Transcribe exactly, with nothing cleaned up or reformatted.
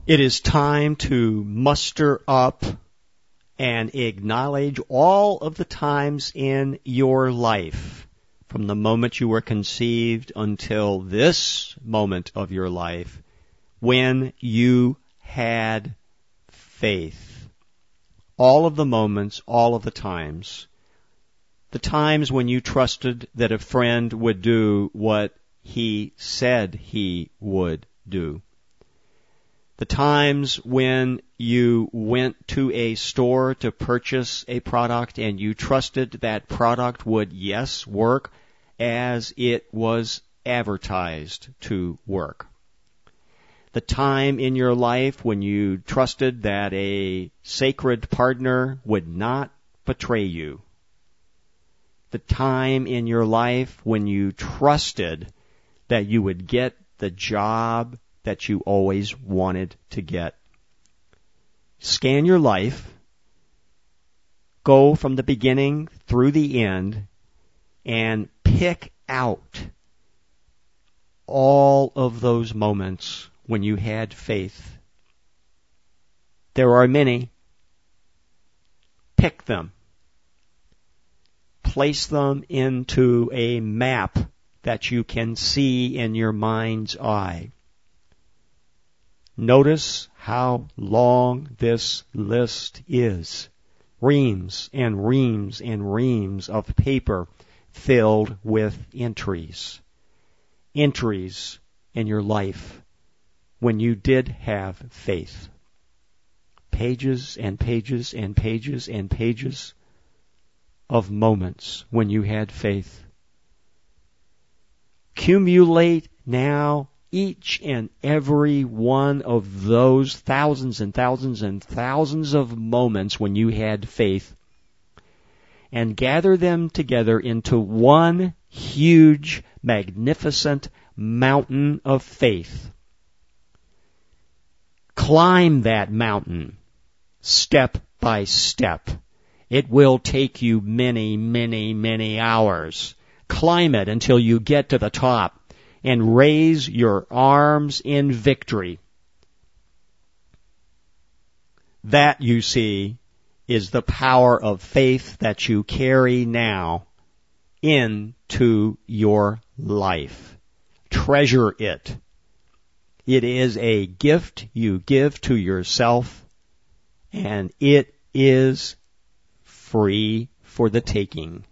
It is time to muster up and acknowledge all of the times in your life, from the moment you were conceived until this moment of your life, when you had faith. All of the moments, all of the times. The times when you trusted that a friend would do what he said he would do. The times when you went to a store to purchase a product and you trusted that product would, yes, work as it was advertised to work. The time in your life when you trusted that a sacred partner would not betray you. The time in your life when you trusted that you would get the job that you always wanted to get. Scan your life, go from the beginning through the end, and pick out all of those moments when you had faith. There are many. Pick them. Place them into a map that you can see in your mind's eye. Notice how long this list is. Reams and reams and reams of paper filled with entries. Entries in your life when you did have faith. Pages and pages and pages and pages of moments when you had faith. Accumulate now each and every one of those thousands and thousands and thousands of moments when you had faith, and gather them together into one huge, magnificent mountain of faith. Climb that mountain step by step. It will take you many, many, many hours. Climb it until you get to the top and raise your arms in victory. That, you see, is the power of faith that you carry now into your life. Treasure it. It is a gift you give to yourself, and it is free for the taking.